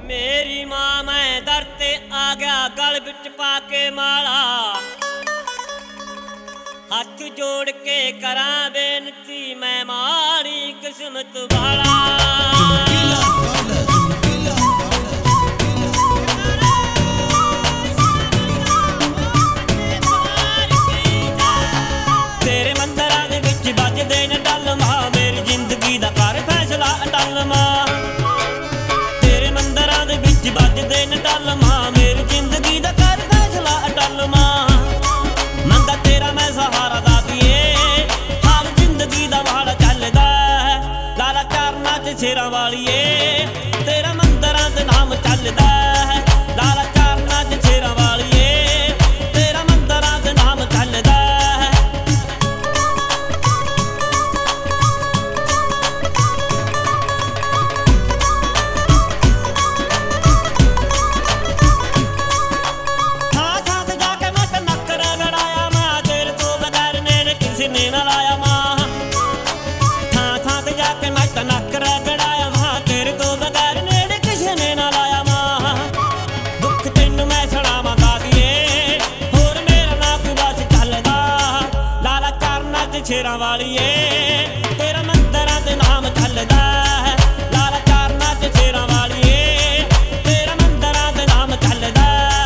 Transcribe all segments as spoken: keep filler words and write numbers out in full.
मेरी मां मैं दर ते आ गया गल विच पाके माला हथ जोड़ के करा बेनती मैं माड़ी किस्मत वाला। तेरे मंदिरां दे विच बजदे ने डल मां मेरी जिंदगी दा कर फैसला अटल मां। तेरे मंदिरां दे विच बजदे ने डल मां मेरी जिंदगी दा कर फैसला अटल मां। मंगा तेरा मैं सहारा दातिए हाल जिंदगी दा वाल चलदा लाला चरना च शेरां वालिए तेरा मंदिरां दे नाम चलदा लाला चरना च शेरां वालिए तेरा मंदिरां दे नाम चलदा। ने ना लाया मां थां थां ते जाके मैं तां नक रगड़ाया मां तेरे तो बगैर नेड़े किसे ने ना लाया मां। दुख तैनू मैं सड़ावां दातिए होर मेरा ना कोई बस चलदा लाला चरना च शेरां वालिए तेरा मंदिरां दे नाम चलदा लाला चरना च शेरां वालिए तेरा मंदिरां दे नाम चलदा।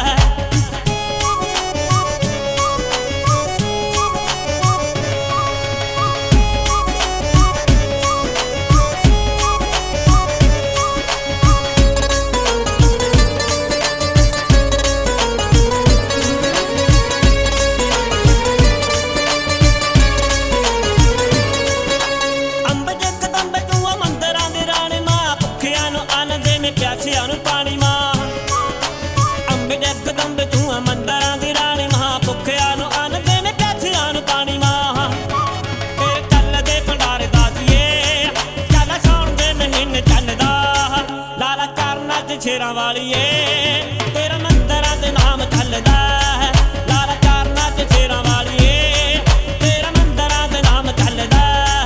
प्यासियां नूं पानी मां अंबे जगदंबे तू मंदरां दी रानी मां भुखियां नूं अन्न देने प्यासियां नूं पानी मां। तेरे चलदे भंडारे दातिए चल सौण दे महीने चलदा लाला चरना च शेरां वालिए तेरा मंदरां दे नाम चलदा लाला चरना च शेरां वालिए तेरा मंदरां दे नाम चलदा।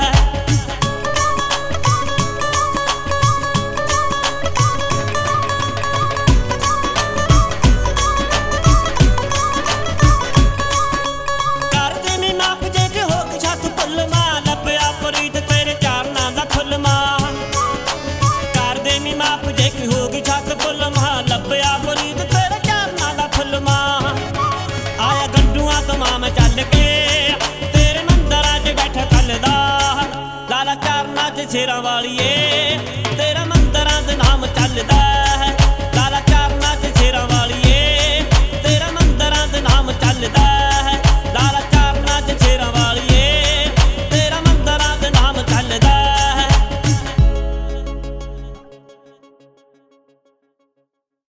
माप जे की होगी छत फुल मां लभया मुरीद तेरे चरना दा फुल मां। आया गंडुआ तमाम चल के तेरे मंदिरां च बैठा कलदा लाला चरना च शेरां वालिए